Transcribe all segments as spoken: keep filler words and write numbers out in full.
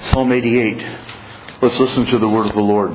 Psalm eighty-eight. Let's listen to the word of the Lord.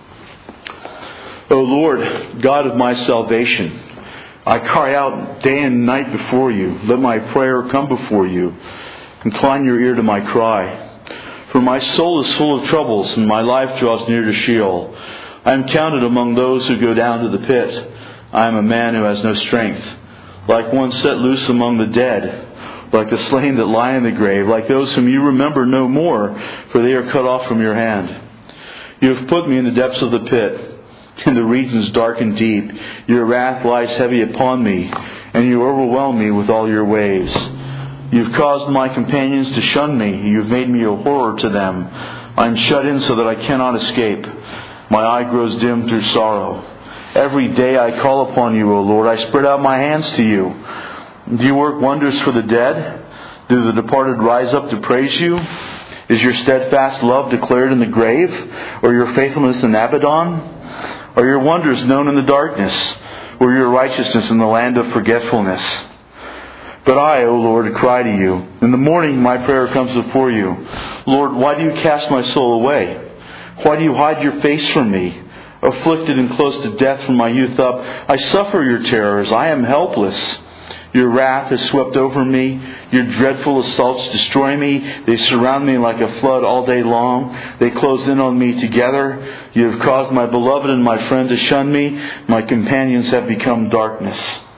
O Lord, God of my salvation, I cry out day and night before you. Let my prayer come before you. Incline your ear to my cry. For my soul is full of troubles, and my life draws near to Sheol. I am counted among those who go down to the pit. I am a man who has no strength, like one set loose among the dead, like the slain that lie in the grave, like those whom you remember no more, for they are cut off from your hand. You have put me in the depths of the pit, in the regions dark and deep. Your wrath lies heavy upon me, and you overwhelm me with all your waves. You have caused my companions to shun me. You have made me a horror to them. I am shut in so that I cannot escape. My eye grows dim through sorrow. Every day I call upon you, O Lord. I spread out my hands to you. Do you work wonders for the dead? Do the departed rise up to praise you? Is your steadfast love declared in the grave, or your faithfulness in Abaddon? Are your wonders known in the darkness, or your righteousness in the land of forgetfulness? But I, O Lord, cry to you. In the morning my prayer comes before you. Lord, why do you cast my soul away? Why do you hide your face from me? Afflicted and close to death from my youth up, I suffer your terrors. I am helpless. Your wrath has swept over me. Your dreadful assaults destroy me. They surround me like a flood all day long. They close in on me together. You have caused my beloved and my friend to shun me. My companions have become darkness.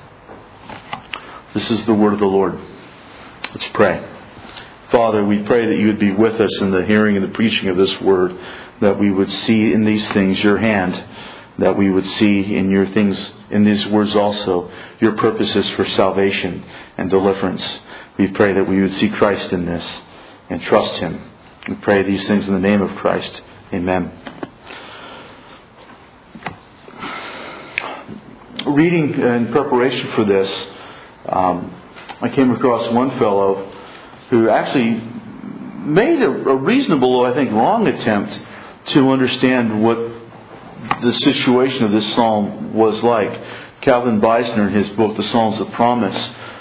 This is the word of the Lord. Let's pray. Father, we pray that you would be with us in the hearing and the preaching of this word, that we would see in these things your hand, that we would see in your things, in these words also, your purposes for salvation and deliverance. We pray that we would see Christ in this and trust Him. We pray these things in the name of Christ. Amen. Reading in preparation for this, um, I came across one fellow who actually made a, a reasonable, I think, wrong attempt to understand what the situation of this psalm was like. Calvin Beisner, in his book, The Psalms of Promise,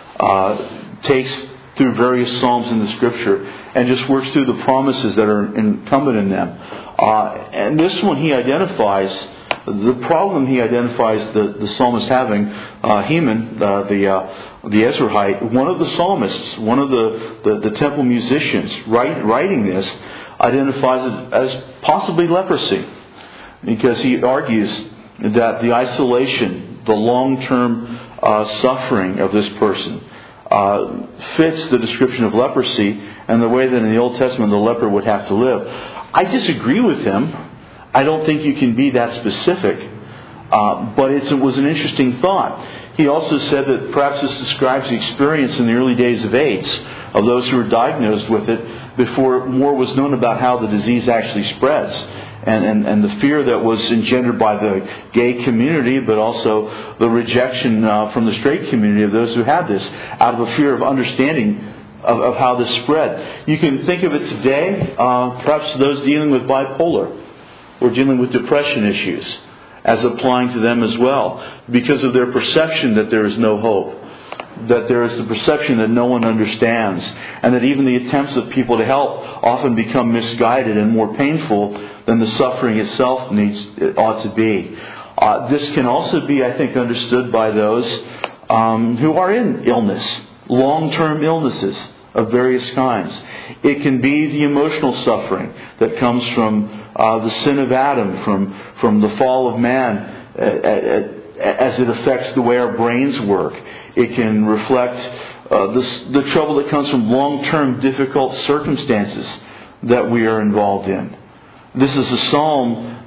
uh, takes through various psalms in the Scripture and just works through the promises that are incumbent in them. Uh, and this one he identifies, the problem he identifies the, the psalmist having, uh, Heman, uh, the uh, the Ezrahite, one of the psalmists, one of the, the, the temple musicians write, writing this, identifies it as possibly leprosy. Because he argues that the isolation, the long-term uh, suffering of this person uh, fits the description of leprosy and the way that in the Old Testament the leper would have to live. I disagree with him. I don't think you can be that specific. Uh, but it's, it was an interesting thought. He also said that perhaps this describes the experience in the early days of AIDS, of those who were diagnosed with it before more was known about how the disease actually spreads. And, and, and the fear that was engendered by the gay community, but also the rejection uh, from the straight community of those who had this, out of a fear of understanding of, of how this spread. You can think of it today, uh, perhaps those dealing with bipolar or dealing with depression issues, as applying to them as well, because of their perception that there is no hope, that there is the perception that no one understands, and that even the attempts of people to help often become misguided and more painful than the suffering itself needs it ought to be. Uh, this can also be, I think, understood by those um, who are in illness, long-term illnesses of various kinds. It can be the emotional suffering that comes from uh, the sin of Adam, from from the fall of man, uh, uh, as it affects the way our brains work. It can reflect uh, the, the trouble that comes from long-term difficult circumstances that we are involved in. This is a psalm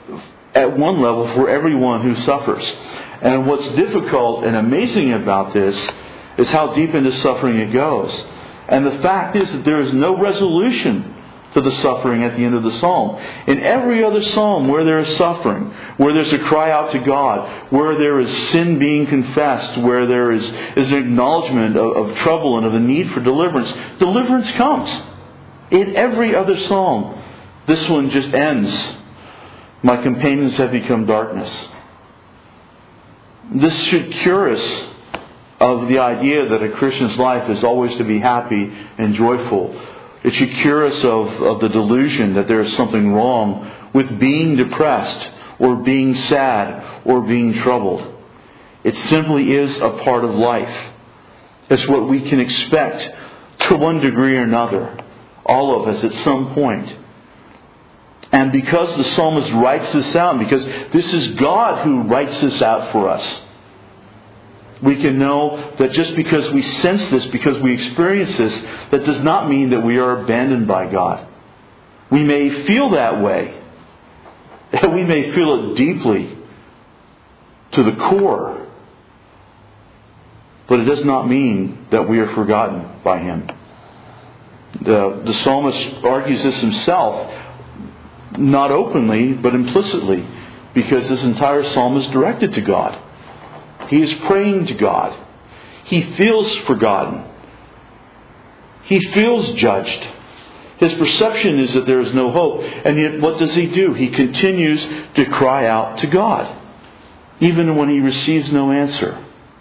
at one level for everyone who suffers. And what's difficult and amazing about this is how deep into suffering it goes. And the fact is that there is no resolution to the suffering at the end of the psalm. In every other psalm where there is suffering, where there's a cry out to God, where there is sin being confessed, where there is, is an acknowledgement of, of trouble and of the need for deliverance, deliverance comes. In every other psalm, this one just ends. My companions have become darkness. This should cure us of the idea that a Christian's life is always to be happy and joyful. It should cure us of, of the delusion that there is something wrong with being depressed or being sad or being troubled. It simply is a part of life. It's what we can expect to one degree or another. All of us at some point. And because the psalmist writes this out, because this is God who writes this out for us, we can know that just because we sense this, because we experience this, that does not mean that we are abandoned by God. We may feel that way. We may feel it deeply to the core. But it does not mean that we are forgotten by Him. The, the psalmist argues this himself, not openly, but implicitly, because this entire psalm is directed to God. He is praying to God. He feels forgotten. He feels judged. His perception is that there is no hope. And yet what does he do? He continues to cry out to God, even when he receives no answer.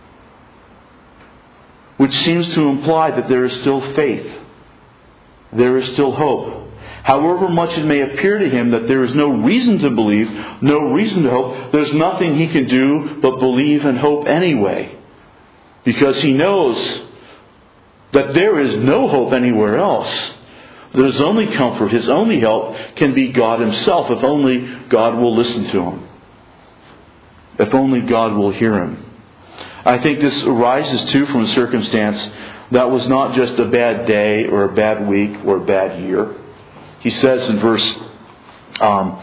Which seems to imply that there is still faith. There is still hope. However much it may appear to him that there is no reason to believe, no reason to hope, there's nothing he can do but believe and hope anyway. Because he knows that there is no hope anywhere else. That his only comfort, his only help can be God Himself, if only God will listen to him. If only God will hear him. I think this arises too from a circumstance that was not just a bad day or a bad week or a bad year. He says in verse um,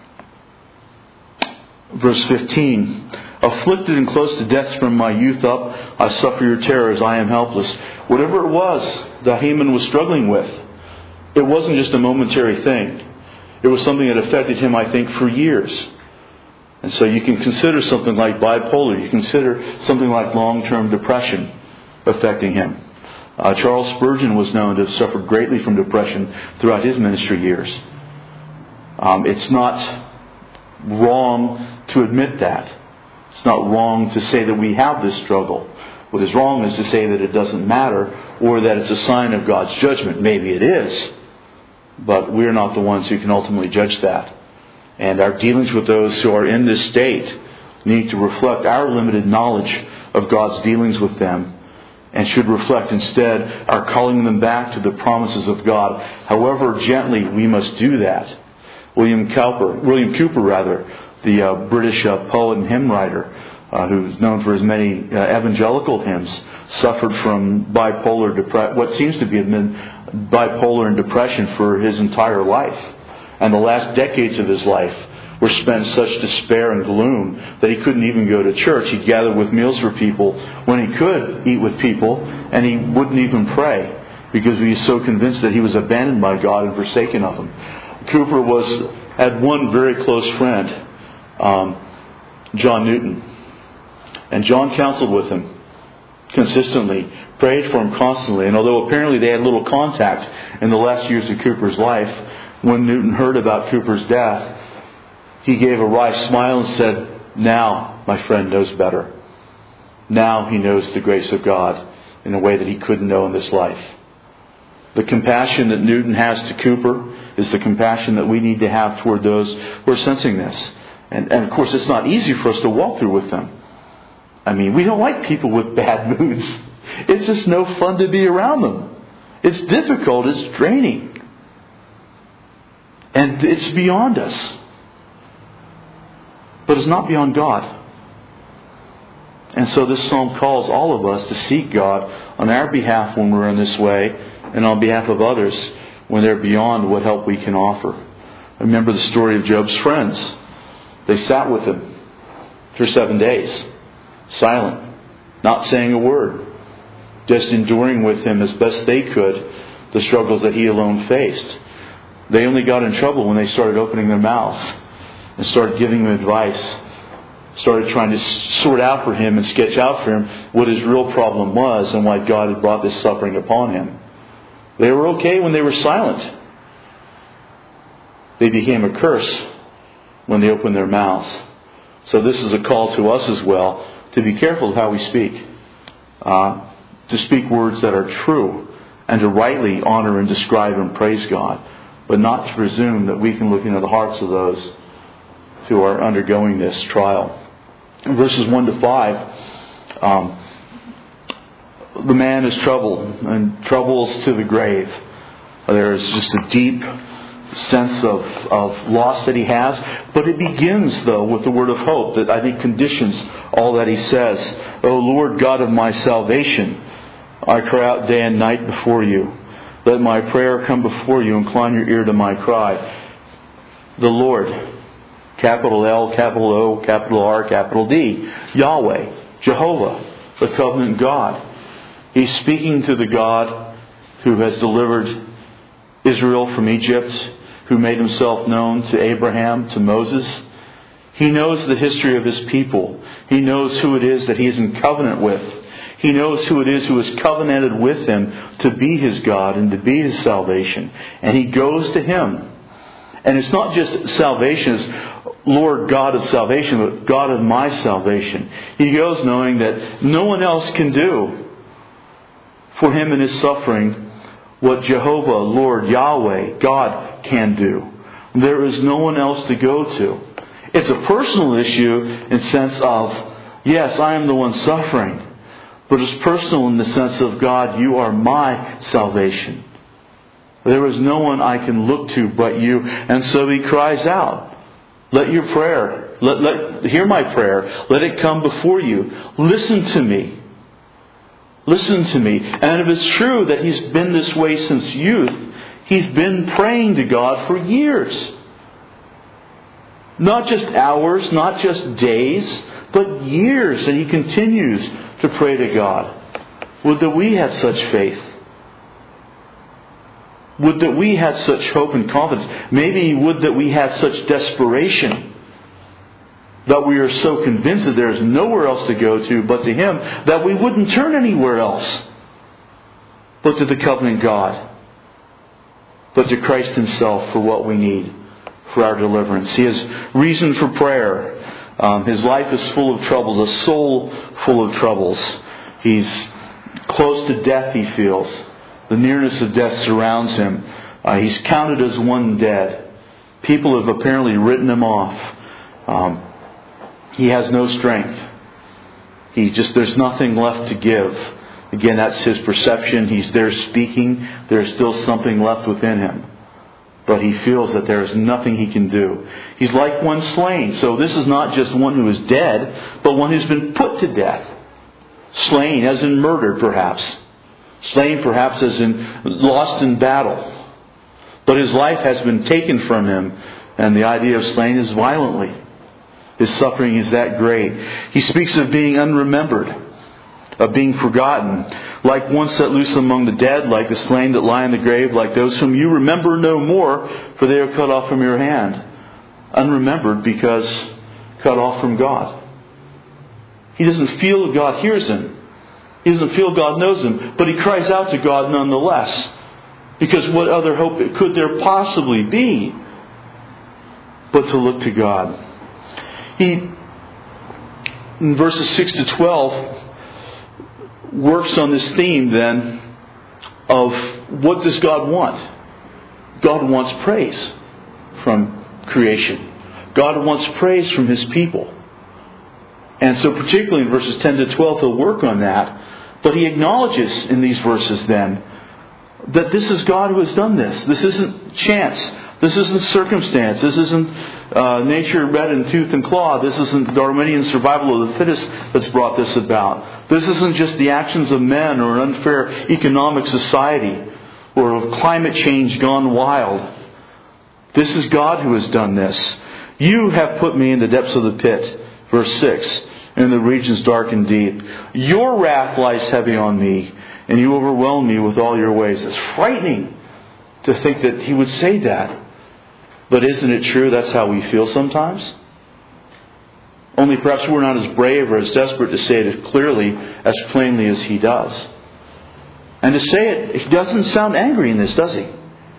verse fifteen, afflicted and close to death from my youth up, I suffer your terrors, I am helpless. Whatever it was that Haman was struggling with, it wasn't just a momentary thing. It was something that affected him, I think, for years. And so you can consider something like bipolar. You consider something like long-term depression affecting him. Uh, Charles Spurgeon was known to have suffered greatly from depression throughout his ministry years. Um, it's not wrong to admit that. It's not wrong to say that we have this struggle. What is wrong is to say that it doesn't matter or that it's a sign of God's judgment. Maybe it is, but we're not the ones who can ultimately judge that. And our dealings with those who are in this state need to reflect our limited knowledge of God's dealings with them, and should reflect instead our calling them back to the promises of God. However gently we must do that. William Cowper, William Cooper, rather, the uh, British uh, poet and hymn writer, uh, who's known for his many uh, evangelical hymns, suffered from bipolar depre- what seems to be bipolar and depression for his entire life. And the last decades of his life were spent in such despair and gloom that he couldn't even go to church. He'd gather with meals for people when he could eat with people, and he wouldn't even pray because he was so convinced that he was abandoned by God and forsaken of Him. Cooper was had one very close friend, um, John Newton. And John counseled with him consistently, prayed for him constantly. And although apparently they had little contact in the last years of Cooper's life, when Newton heard about Cooper's death, he gave a wry smile and said, "Now my friend knows better. Now he knows the grace of God in a way that he couldn't know in this life." The compassion that Newton has to Cooper is the compassion that we need to have toward those who are sensing this. And, and of course, it's not easy for us to walk through with them. I mean, we don't like people with bad moods. It's just no fun to be around them. It's difficult. It's draining. And it's beyond us. But it's not beyond God. And so this psalm calls all of us to seek God on our behalf when we're in this way, and on behalf of others when they're beyond what help we can offer. I remember the story of Job's friends. They sat with him for seven days, silent, not saying a word, just enduring with him as best they could the struggles that he alone faced. They only got in trouble when they started opening their mouths and started giving him advice, started trying to sort out for him and sketch out for him what his real problem was and why God had brought this suffering upon him. They were okay when they were silent. They became a curse when they opened their mouths. So this is a call to us as well to be careful of how we speak. Uh, to speak words that are true and to rightly honor and describe and praise God, but not to presume that we can look into the hearts of those who are undergoing this trial. In verses one to five, um, the man is troubled, and troubles to the grave. There is just a deep sense of, of loss that he has. But it begins, though, with the word of hope that I think conditions all that he says. O Lord God of my salvation, I cry out day and night before you. Let my prayer come before you. Incline your ear to my cry. The Lord, capital L, capital O, capital R, capital D. Yahweh, Jehovah, the covenant God. He's speaking to the God who has delivered Israel from Egypt, who made himself known to Abraham, to Moses. He knows the history of his people. He knows who it is that he is in covenant with. He knows who it is who has covenanted with him to be his God and to be his salvation. And he goes to him. And it's not just salvation as Lord God of salvation, but God of my salvation. He goes knowing that no one else can do for him in his suffering what Jehovah, Lord, Yahweh, God can do. There is no one else to go to. It's a personal issue in the sense of, yes, I am the one suffering. But it's personal in the sense of, God, you are my salvation. There is no one I can look to but you. And so he cries out, let your prayer, let, let hear my prayer, let it come before you. Listen to me. Listen to me. And if it's true that he's been this way since youth, he's been praying to God for years. Not just hours, not just days, but years. And he continues to pray to God. Would that we had such faith. Would that we had such hope and confidence. Maybe would that we had such desperation that we are so convinced that there is nowhere else to go to but to him, that we wouldn't turn anywhere else but to the covenant God, but to Christ himself for what we need for our deliverance. He has reason for prayer. Um, his life is full of troubles, a soul full of troubles. He's close to death, he feels. The nearness of death surrounds him. Uh, he's counted as one dead. People have apparently written him off. Um, he has no strength. He just, there's nothing left to give. Again, that's his perception. He's there speaking. There's still something left within him. But he feels that there is nothing he can do. He's like one slain. So this is not just one who is dead, but one who's been put to death. Slain as in murdered, perhaps. Slain perhaps as in lost in battle. But his life has been taken from him. And the idea of slain is violently. His suffering is that great. He speaks of being unremembered, of being forgotten, like one set loose among the dead, like the slain that lie in the grave, like those whom you remember no more, for they are cut off from your hand. Unremembered because cut off from God. He doesn't feel God hears him. He doesn't feel God knows him, but he cries out to God nonetheless. Because what other hope could there possibly be but to look to God? He, in verses six to twelve, works on this theme then of what does God want? God wants praise from creation. God wants praise from his people. And so particularly in verses ten to twelve he'll work on that. But he acknowledges in these verses then that this is God who has done this. This isn't chance. This isn't circumstance. This isn't uh, nature red in tooth and claw. This isn't Darwinian survival of the fittest that's brought this about. This isn't just the actions of men or an unfair economic society or of climate change gone wild. This is God who has done this. You have put me in the depths of the pit, verse six, in the regions dark and deep. Your wrath lies heavy on me, and you overwhelm me with all your ways. It's frightening to think that he would say that. But isn't it true that's how we feel sometimes? Only perhaps we're not as brave or as desperate to say it as clearly, as plainly as he does. And to say it, he doesn't sound angry in this, does he?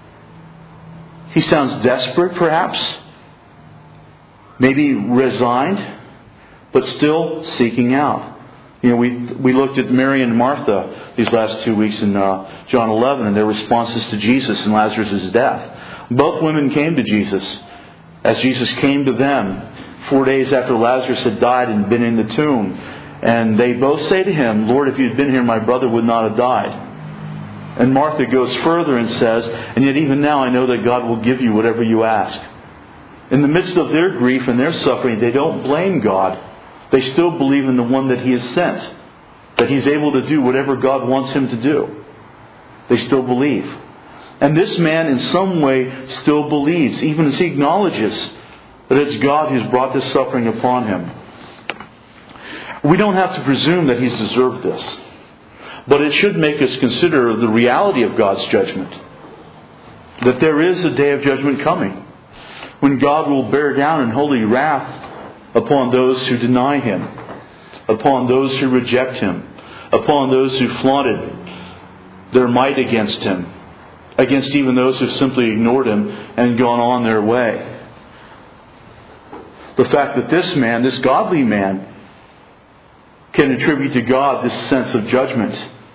He sounds desperate, perhaps. Maybe resigned, but still seeking out. You know, we we looked at Mary and Martha these last two weeks in uh, John eleven and their responses to Jesus and Lazarus' death. Both women came to Jesus as Jesus came to them four days after Lazarus had died and been in the tomb. And they both say to him, Lord, if you had been here, my brother would not have died. And Martha goes further and says, and yet even now I know that God will give you whatever you ask. In the midst of their grief and their suffering, they don't blame God. They still believe in the one that He has sent. That He's able to do whatever God wants Him to do. They still believe. And this man in some way still believes, even as he acknowledges that it's God who's brought this suffering upon him. We don't have to presume that he's deserved this. But it should make us consider the reality of God's judgment. That there is a day of judgment coming, when God will bear down in holy wrath upon those who deny Him, upon those who reject Him, upon those who flaunted their might against Him, against even those who simply ignored Him and gone on their way. The fact that this man, this godly man, can attribute to God this sense of judgment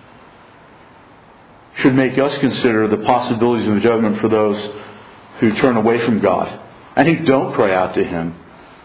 should make us consider the possibilities of the judgment for those who turn away from God and who don't cry out to Him,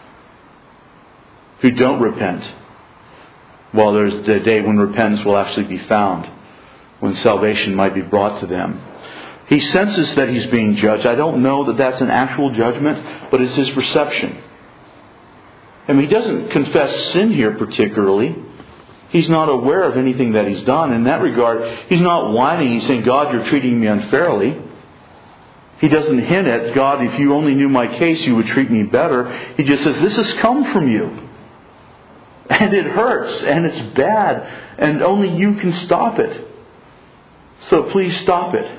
who don't repent. Well, there's the day when repentance will actually be found, when salvation might be brought to them. He senses that he's being judged. I don't know that that's an actual judgment, but it's his perception. And he doesn't confess sin here particularly. He's not aware of anything that he's done. In that regard, he's not whining. He's saying, God, you're treating me unfairly. He doesn't hint at, God, if you only knew my case, you would treat me better. He just says, this has come from you. And it hurts. And it's bad. And only you can stop it. So please stop it.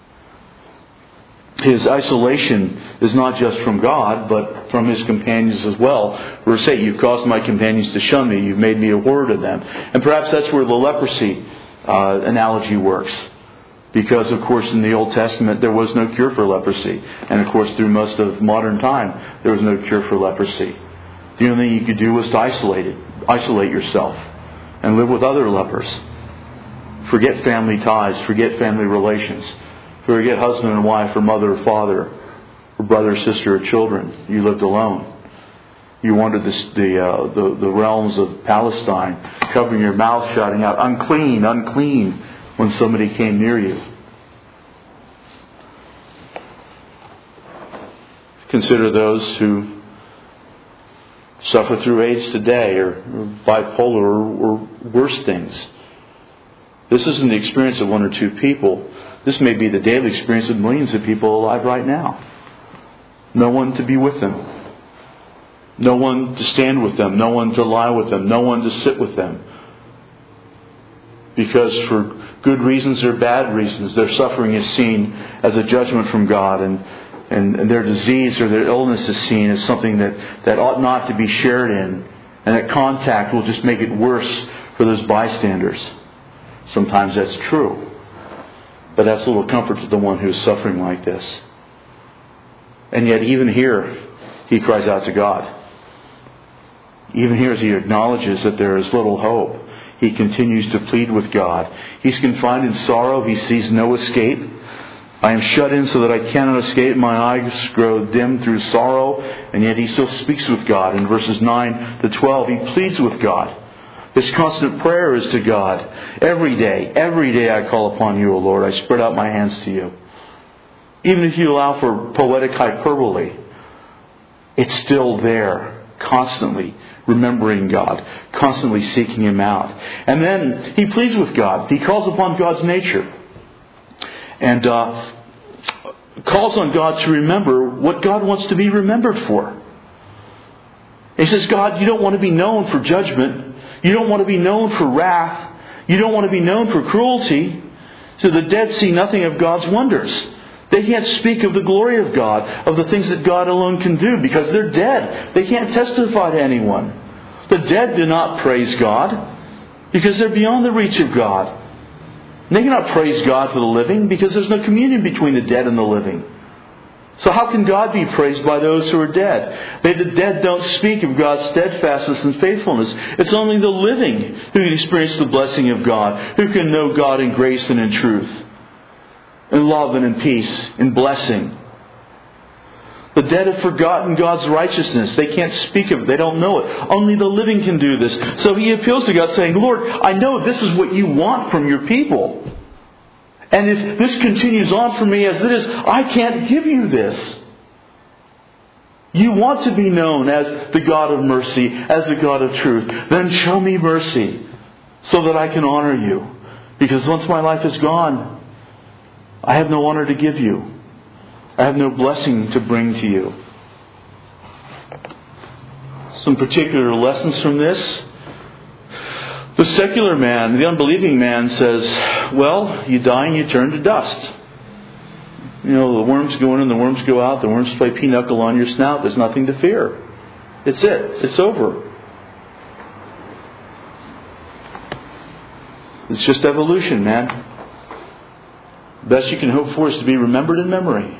His isolation is not just from God, but from his companions as well. Verse eight, you've caused my companions to shun me. You've made me a horror to them. And perhaps that's where the leprosy uh, analogy works. Because, of course, in the Old Testament, there was no cure for leprosy. And, of course, through most of modern time, there was no cure for leprosy. The only thing you could do was to isolate it. Isolate yourself. And live with other lepers. Forget family ties. Forget family relations. Forget husband and wife, or mother or father, or brother, sister, or children. You lived alone. You wandered the the, uh, the the realms of Palestine, covering your mouth, shouting out, unclean, unclean, when somebody came near you. Consider those who suffer through AIDS today, or, or bipolar, or, or worse things. This isn't the experience of one or two people. This may be the daily experience of millions of people alive right now. No one to be with them. No one to stand with them. No one to lie with them. No one to sit with them. Because for good reasons or bad reasons, their suffering is seen as a judgment from God. And, and, and their disease or their illness is seen as something that, that ought not to be shared in. And that contact will just make it worse for those bystanders. Sometimes that's true. But that's little comfort to the one who is suffering like this. And yet even here, he cries out to God. Even here as he acknowledges that there is little hope, he continues to plead with God. He's confined in sorrow. He sees no escape. I am shut in so that I cannot escape. My eyes grow dim through sorrow. And yet he still speaks with God. In verses nine to twelve, he pleads with God. His constant prayer is to God. Every day, every day I call upon you, O Lord. I spread out my hands to you. Even if you allow for poetic hyperbole, it's still there, constantly remembering God, constantly seeking Him out. And then he pleads with God. He calls upon God's nature. And uh, calls on God to remember what God wants to be remembered for. He says, God, you don't want to be known for judgment. You don't want to be known for wrath. You don't want to be known for cruelty. So the dead see nothing of God's wonders. They can't speak of the glory of God, of the things that God alone can do, because they're dead. They can't testify to anyone. The dead do not praise God, because they're beyond the reach of God. They cannot praise God for the living, because there's no communion between the dead and the living. So how can God be praised by those who are dead? They, the dead don't speak of God's steadfastness and faithfulness. It's only the living who can experience the blessing of God, who can know God in grace and in truth, in love and in peace, in blessing. The dead have forgotten God's righteousness. They can't speak of it. They don't know it. Only the living can do this. So he appeals to God saying, Lord, I know this is what you want from your people. And if this continues on for me as it is, I can't give you this. You want to be known as the God of mercy, as the God of truth. Then show me mercy so that I can honor you. Because once my life is gone, I have no honor to give you. I have no blessing to bring to you. Some particular lessons from this. The secular man, the unbelieving man says, well, you die and you turn to dust. You know, the worms go in and the worms go out. The worms play pinochle on your snout. There's nothing to fear. It's it. It's over. It's just evolution, man. Best you can hope for is to be remembered in memory.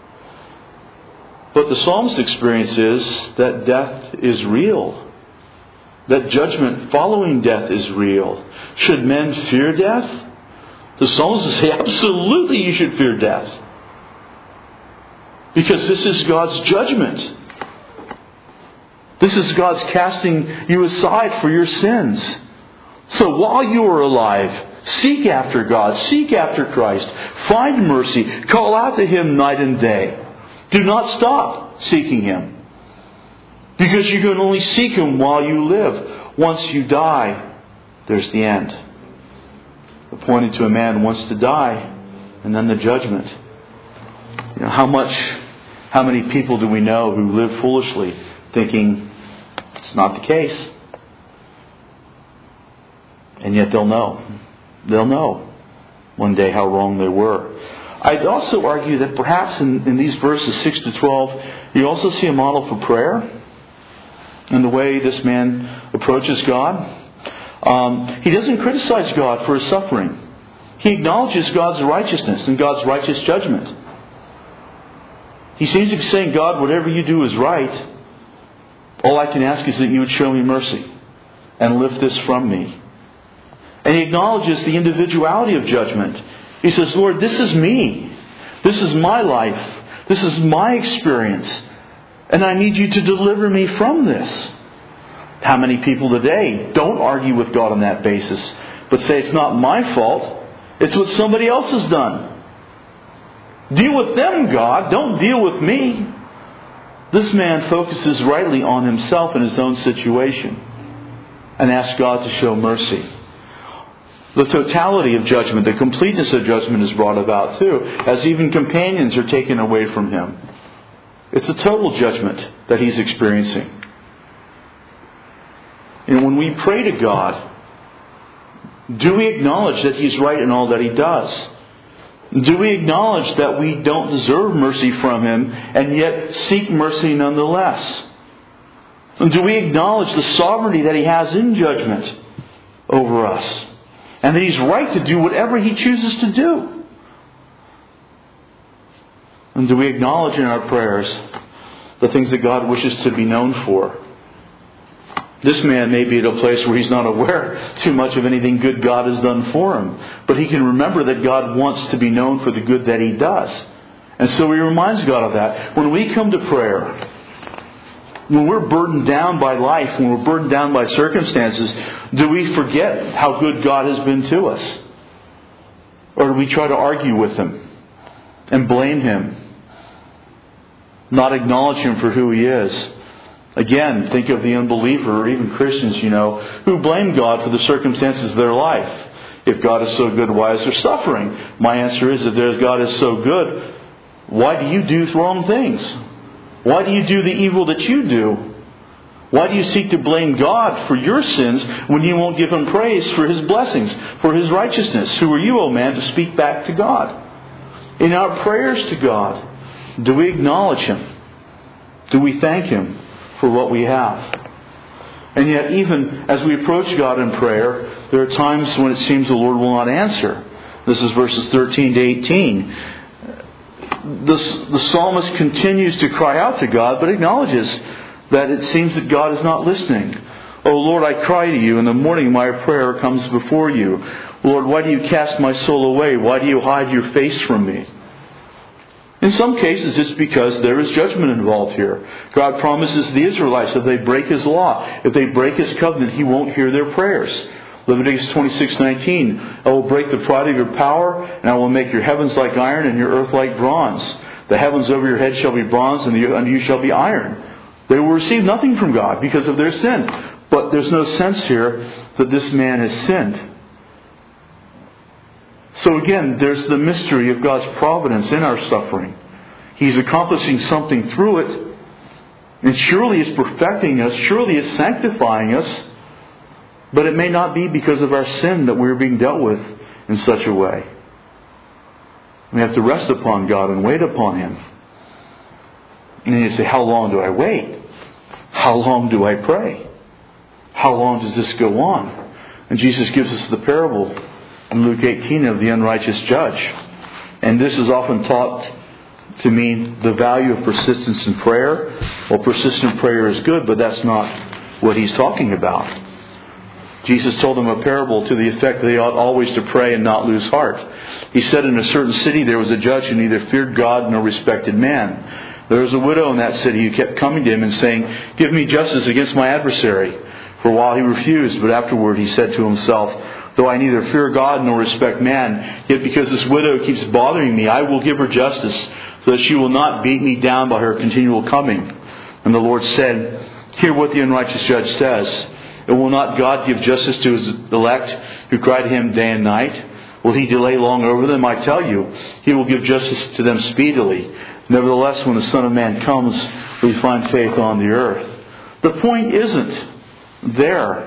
But the psalmist's experience is that death is real. That judgment following death is real. Should men fear death? The psalmist says, absolutely you should fear death. Because this is God's judgment. This is God's casting you aside for your sins. So while you are alive, seek after God. Seek after Christ. Find mercy. Call out to Him night and day. Do not stop seeking Him. Because you can only seek Him while you live. Once you die, there's the end. Appointed to a man wants to die, and then the judgment. You know, how much, how many people do we know who live foolishly, thinking it's not the case? And yet they'll know. They'll know one day how wrong they were. I'd also argue that perhaps in, in these verses six to twelve, you also see a model for prayer. And the way this man approaches God. Um, he doesn't criticize God for his suffering. He acknowledges God's righteousness and God's righteous judgment. He seems to be saying, God, whatever you do is right. All I can ask is that you would show me mercy and lift this from me. And he acknowledges the individuality of judgment. He says, Lord, this is me. This is my life. This is my experience. And I need you to deliver me from this. How many people today don't argue with God on that basis, but say it's not my fault, it's what somebody else has done. Deal with them, God. Don't deal with me. This man focuses rightly on himself and his own situation and asks God to show mercy. The totality of judgment, the completeness of judgment is brought about too, as even companions are taken away from him. It's a total judgment that he's experiencing. And when we pray to God, do we acknowledge that He's right in all that He does? Do we acknowledge that we don't deserve mercy from Him and yet seek mercy nonetheless? And do we acknowledge the sovereignty that He has in judgment over us? And that He's right to do whatever He chooses to do? And do we acknowledge in our prayers the things that God wishes to be known for? This man may be at a place where he's not aware too much of anything good God has done for him. But he can remember that God wants to be known for the good that He does. And so he reminds God of that. When we come to prayer, when we're burdened down by life, when we're burdened down by circumstances, do we forget how good God has been to us? Or do we try to argue with Him and blame Him? Not acknowledge Him for who He is. Again, think of the unbeliever, or even Christians, you know, who blame God for the circumstances of their life. If God is so good, why is there suffering? My answer is, if there's God is so good, why do you do wrong things? Why do you do the evil that you do? Why do you seek to blame God for your sins when you won't give Him praise for His blessings, for His righteousness? Who are you, O man, to speak back to God? In our prayers to God, do we acknowledge Him? Do we thank Him for what we have? And yet, even as we approach God in prayer, there are times when it seems the Lord will not answer. This is verses thirteen to eighteen. the, the psalmist continues to cry out to God, but acknowledges that it seems that God is not listening. "O Lord, I cry to you. In the morning my prayer comes before you. Lord, why do you cast my soul away? Why do you hide your face from me?" In some cases, it's because there is judgment involved here. God promises the Israelites if they break His law, if they break His covenant, He won't hear their prayers. Leviticus twenty-six nineteen, "I will break the pride of your power, and I will make your heavens like iron and your earth like bronze. The heavens over your head shall be bronze, and under you shall be iron." They will receive nothing from God because of their sin. But there's no sense here that this man has sinned. So again, there's the mystery of God's providence in our suffering. He's accomplishing something through it. And surely is perfecting us. Surely is sanctifying us. But it may not be because of our sin that we're being dealt with in such a way. We have to rest upon God and wait upon Him. And then you say, how long do I wait? How long do I pray? How long does this go on? And Jesus gives us the parable in Luke eighteen of the unrighteous judge. And this is often taught to mean the value of persistence in prayer. Well, persistent prayer is good, but that's not what He's talking about. Jesus told them a parable to the effect that they ought always to pray and not lose heart. He said, in a certain city there was a judge who neither feared God nor respected man. There was a widow in that city who kept coming to him and saying, "Give me justice against my adversary." For a while he refused, but afterward he said to himself, "Though I neither fear God nor respect man, yet because this widow keeps bothering me, I will give her justice, so that she will not beat me down by her continual coming." And the Lord said, "Hear what the unrighteous judge says. And will not God give justice to His elect who cry to Him day and night? Will He delay long over them? I tell you, He will give justice to them speedily. Nevertheless, when the Son of Man comes, will He find faith on the earth?" The point isn't there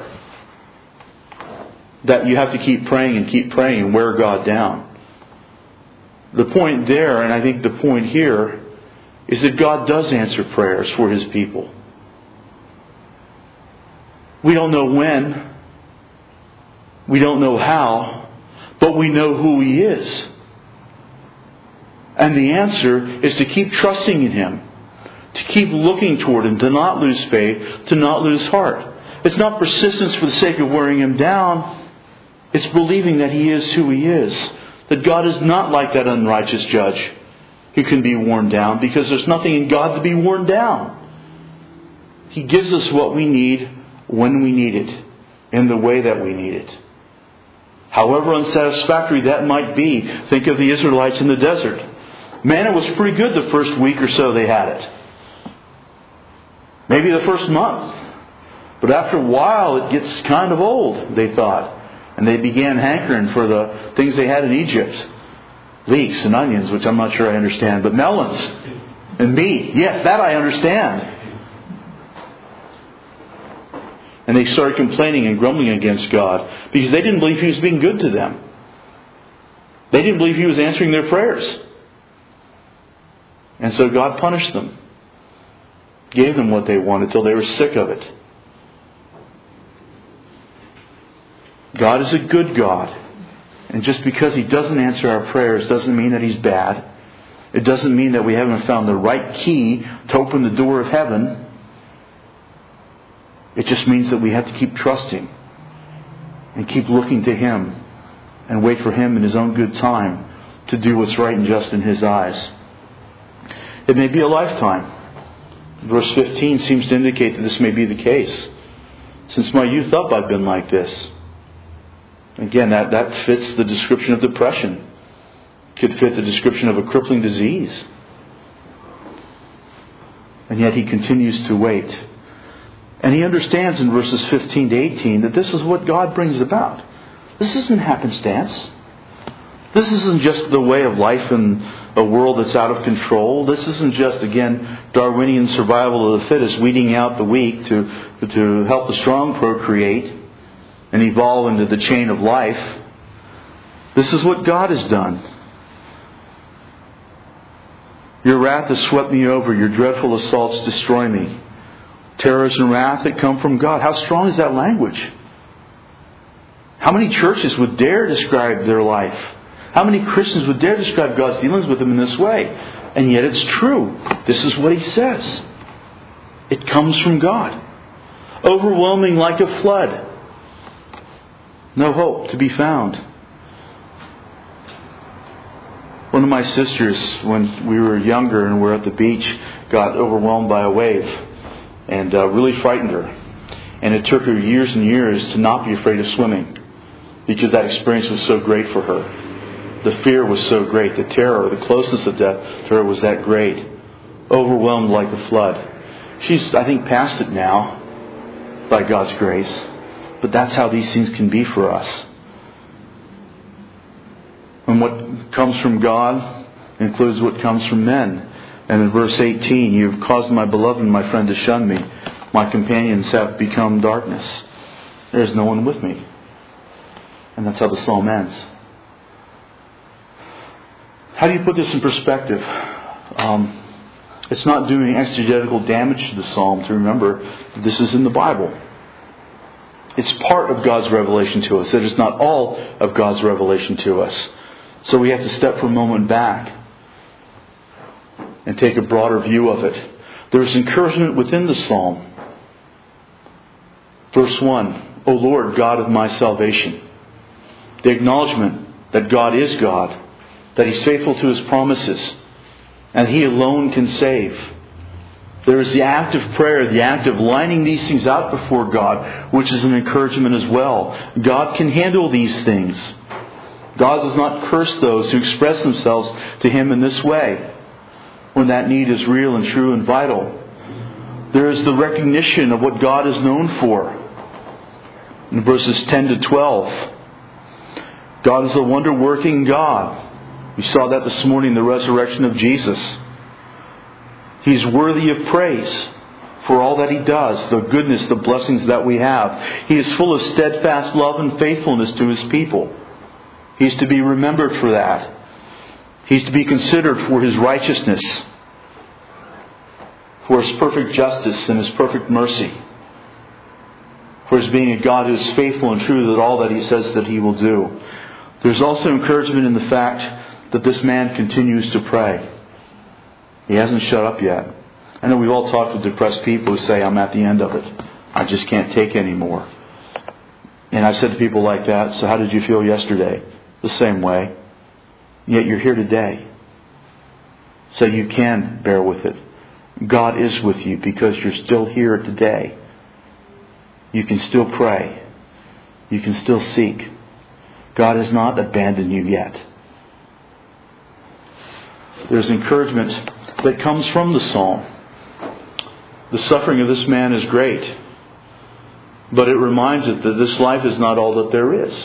that you have to keep praying and keep praying and wear God down. The point there, and I think the point here, is that God does answer prayers for His people. We don't know when, we don't know how, but we know who He is. And the answer is to keep trusting in Him, to keep looking toward Him, to not lose faith, to not lose heart. It's not persistence for the sake of wearing Him down. It's believing that He is who He is. That God is not like that unrighteous judge who can be worn down, because there's nothing in God to be worn down. He gives us what we need when we need it, in the way that we need it. However unsatisfactory that might be, think of the Israelites in the desert. Man, it was pretty good the first week or so they had it. Maybe the first month. But after a while it gets kind of old, they thought. And they began hankering for the things they had in Egypt. Leeks and onions, which I'm not sure I understand. But melons and meat. Yes, that I understand. And they started complaining and grumbling against God because they didn't believe He was being good to them. They didn't believe He was answering their prayers. And so God punished them. Gave them what they wanted till they were sick of it. God is a good God. And just because He doesn't answer our prayers doesn't mean that He's bad. It doesn't mean that we haven't found the right key to open the door of heaven. It just means that we have to keep trusting and keep looking to Him and wait for Him in His own good time to do what's right and just in His eyes. It may be a lifetime. Verse fifteen seems to indicate that this may be the case. Since my youth up I've been like this. Again, that, that fits the description of depression. Could fit the description of a crippling disease. And yet he continues to wait. And he understands in verses fifteen to eighteen that this is what God brings about. This isn't happenstance. This isn't just the way of life in a world that's out of control. This isn't just, again, Darwinian survival of the fittest, weeding out the weak to, to help the strong procreate and evolve into the chain of life. This is what God has done. Your wrath has swept me over. Your dreadful assaults destroy me. Terrors and wrath that come from God. How strong is that language? How many churches would dare describe their life? How many Christians would dare describe God's dealings with them in this way? And yet it's true. This is what he says. It comes from God. Overwhelming like a flood. No hope to be found. One of my sisters, when we were younger and were at the beach, got overwhelmed by a wave and uh, really frightened her. And it took her years and years to not be afraid of swimming because that experience was so great for her. The fear was so great. The terror, the closeness of death to her was that great. Overwhelmed like a flood. She's, I think, past it now by God's grace. But that's how these things can be for us. And what comes from God includes what comes from men. And in verse eighteen, you have caused my beloved and my friend to shun me. My companions have become darkness. There is no one with me. And that's how the psalm ends. How do you put this in perspective? Um, it's not doing exegetical damage to the psalm to remember that this is in the Bible. It's part of God's revelation to us. It is not all of God's revelation to us. So we have to step for a moment back and take a broader view of it. There is encouragement within the psalm. Verse one, O Lord, God of my salvation. The acknowledgement that God is God, that He's faithful to His promises, and He alone can save. There is the act of prayer, the act of lining these things out before God, which is an encouragement as well. God can handle these things. God does not curse those who express themselves to Him in this way, when that need is real and true and vital. There is the recognition of what God is known for. In verses ten to twelve, God is a wonder-working God. We saw that this morning in the resurrection of Jesus. He's worthy of praise for all that He does, the goodness, the blessings that we have. He is full of steadfast love and faithfulness to His people. He's to be remembered for that. He's to be considered for His righteousness, for His perfect justice and His perfect mercy, for His being a God who is faithful and true to all that He says that He will do. There's also encouragement in the fact that this man continues to pray. He hasn't shut up yet. I know we've all talked with depressed people who say, I'm at the end of it. I just can't take anymore. And I've said to people like that, so how did you feel yesterday? The same way. Yet you're here today. So you can bear with it. God is with you because you're still here today. You can still pray. You can still seek. God has not abandoned you yet. There's encouragement that comes from the psalm. The suffering of this man is great. But it reminds us that this life is not all that there is.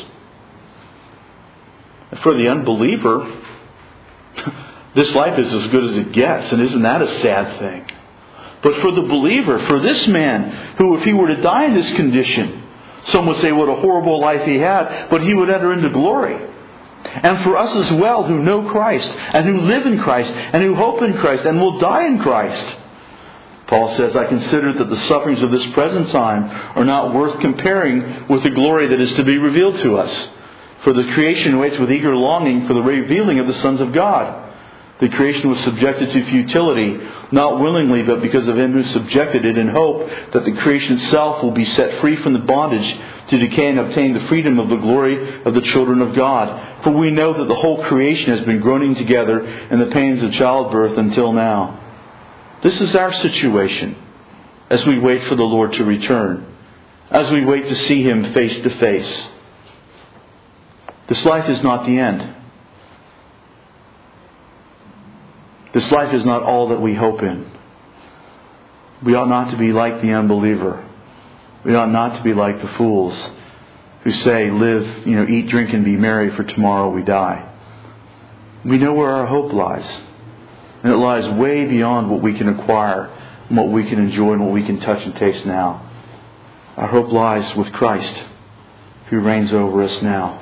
For the unbeliever, this life is as good as it gets. And isn't that a sad thing? But for the believer, for this man, who if he were to die in this condition, some would say what a horrible life he had, but he would enter into glory. And for us as well, who know Christ, and who live in Christ, and who hope in Christ, and will die in Christ. Paul says, I consider that the sufferings of this present time are not worth comparing with the glory that is to be revealed to us. For the creation waits with eager longing for the revealing of the sons of God. The creation was subjected to futility, not willingly, but because of Him who subjected it, in hope that the creation itself will be set free from the bondage to decay and obtain the freedom of the glory of the children of God. For we know that the whole creation has been groaning together in the pains of childbirth until now. This is our situation as we wait for the Lord to return, as we wait to see Him face to face. This life is not the end. This life is not all that we hope in. We ought not to be like the unbeliever. We ought not to be like the fools who say, live, you know, eat, drink, and be merry, for tomorrow we die. We know where our hope lies. And it lies way beyond what we can acquire, and what we can enjoy, and what we can touch and taste now. Our hope lies with Christ, who reigns over us now.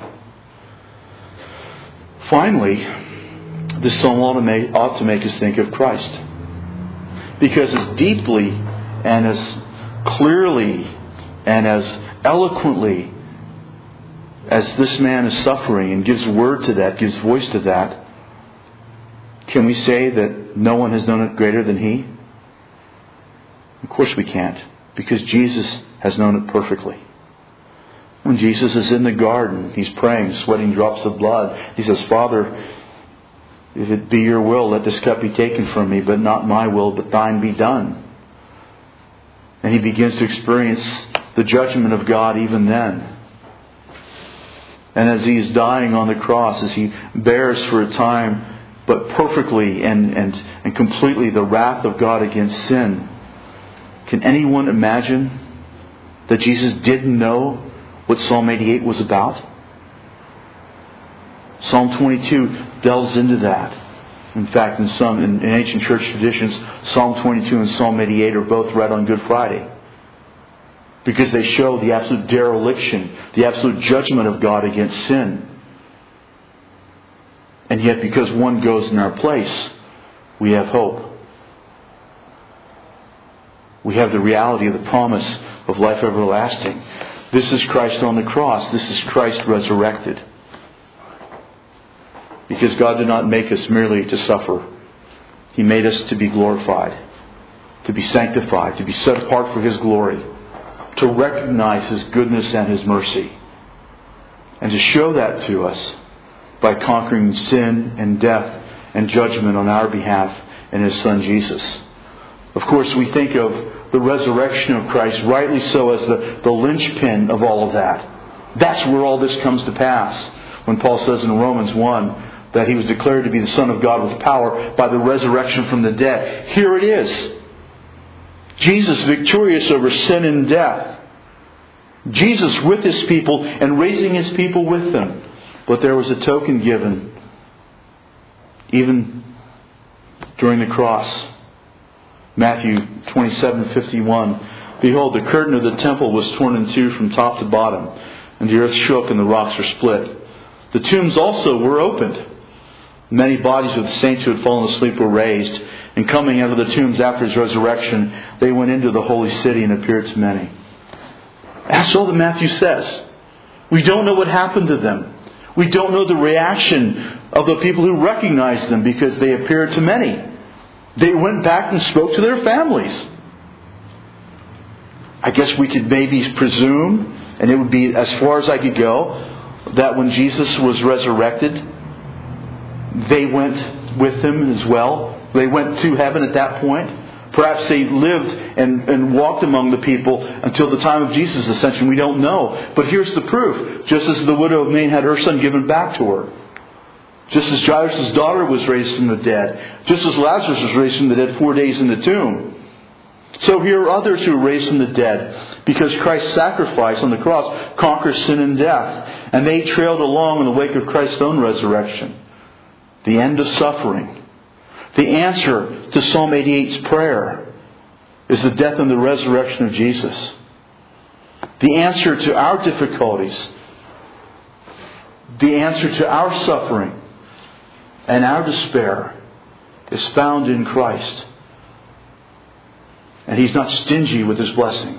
Finally, this psalm ought to make us think of Christ. Because as deeply and as clearly and as eloquently as this man is suffering and gives word to that, gives voice to that, can we say that that no one has known it greater than He? Of course we can't, because Jesus has known it perfectly. When Jesus is in the garden, He's praying, sweating drops of blood. He says, Father, if it be your will, let this cup be taken from me, but not my will, but thine be done. And He begins to experience the judgment of God even then. And as He is dying on the cross, as He bears for a time, but perfectly and, and, and completely the wrath of God against sin, can anyone imagine that Jesus didn't know what Psalm eighty-eight was about? Psalm twenty-two delves into that. In fact, in some in, in ancient church traditions, Psalm twenty-two and Psalm eighty-eight are both read on Good Friday, because they show the absolute dereliction, the absolute judgment of God against sin. And yet, because one goes in our place, we have hope. We have the reality of the promise of life everlasting. This is Christ on the cross. This is Christ resurrected. Because God did not make us merely to suffer. He made us to be glorified, to be sanctified, to be set apart for His glory, to recognize His goodness and His mercy, and to show that to us by conquering sin and death and judgment on our behalf in His Son Jesus. Of course, we think of the resurrection of Christ, rightly so, as the, the linchpin of all of that. That's where all this comes to pass. When Paul says in Romans one that He was declared to be the Son of God with power by the resurrection from the dead. Here it is. Jesus victorious over sin and death. Jesus with His people and raising His people with them. But there was a token given even during the cross. Matthew twenty-seven fifty-one. Behold, the curtain of the temple was torn in two from top to bottom, and the earth shook and the rocks were split. The tombs also were opened. Many bodies of the saints who had fallen asleep were raised, and coming out of the tombs after His resurrection, they went into the holy city and appeared to many. That's all that Matthew says. We don't know what happened to them. We don't know the reaction of the people who recognized them, because they appeared to many. They went back and spoke to their families. I guess we could maybe presume, and it would be as far as I could go, that when Jesus was resurrected, they went with Him as well. They went to heaven at that point. Perhaps they lived and, and walked among the people until the time of Jesus' ascension. We don't know. But here's the proof. Just as the widow of Nain had her son given back to her. Just as Jairus' daughter was raised from the dead. Just as Lazarus was raised from the dead four days in the tomb. So here are others who are raised from the dead, because Christ's sacrifice on the cross conquers sin and death. And they trailed along in the wake of Christ's own resurrection. The end of suffering. The answer to Psalm eighty-eight's prayer is the death and the resurrection of Jesus. The answer to our difficulties, the answer to our suffering and our despair is found in Christ. And He's not stingy with His blessing.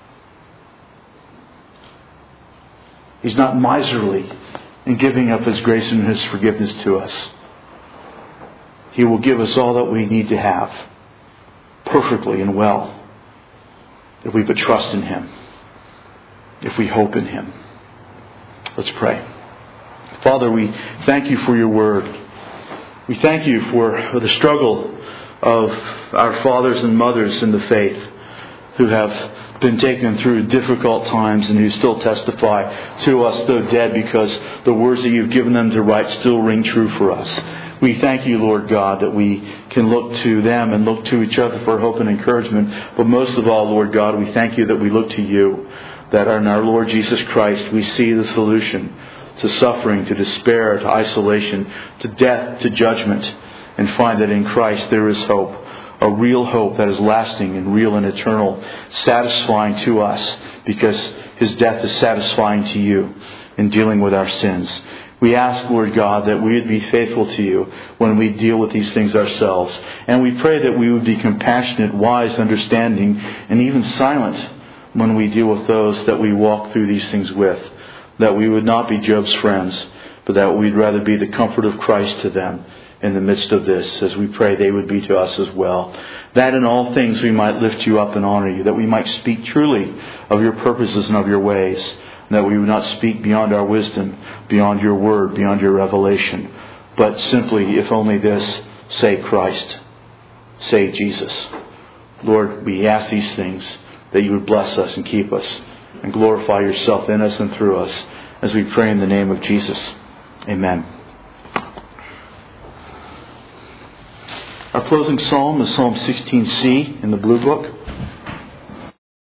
He's not miserly in giving up His grace and His forgiveness to us. He will give us all that we need to have, perfectly and well, if we but trust in Him, if we hope in Him. Let's pray. Father, we thank You for Your Word. We thank You for the struggle of our fathers and mothers in the faith who have been taken through difficult times and who still testify to us, though dead, because the words that You've given them to write still ring true for us. We thank You, Lord God, that we can look to them and look to each other for hope and encouragement. But most of all, Lord God, we thank You that we look to You, that in our Lord Jesus Christ we see the solution to suffering, to despair, to isolation, to death, to judgment, and find that in Christ there is hope, a real hope that is lasting and real and eternal, satisfying to us, because His death is satisfying to You in dealing with our sins. We ask, Lord God, that we would be faithful to You when we deal with these things ourselves. And we pray that we would be compassionate, wise, understanding, and even silent when we deal with those that we walk through these things with. That we would not be Job's friends, but that we'd rather be the comfort of Christ to them in the midst of this, as we pray they would be to us as well. That in all things we might lift you up and honor you, that we might speak truly of your purposes and of your ways, and that we would not speak beyond our wisdom, beyond your word, beyond your revelation, but simply, if only this, say Christ, say Jesus. Lord, we ask these things, that you would bless us and keep us, and glorify yourself in us and through us, as we pray in the name of Jesus. Amen. Our closing psalm is Psalm sixteen C in the Blue Book.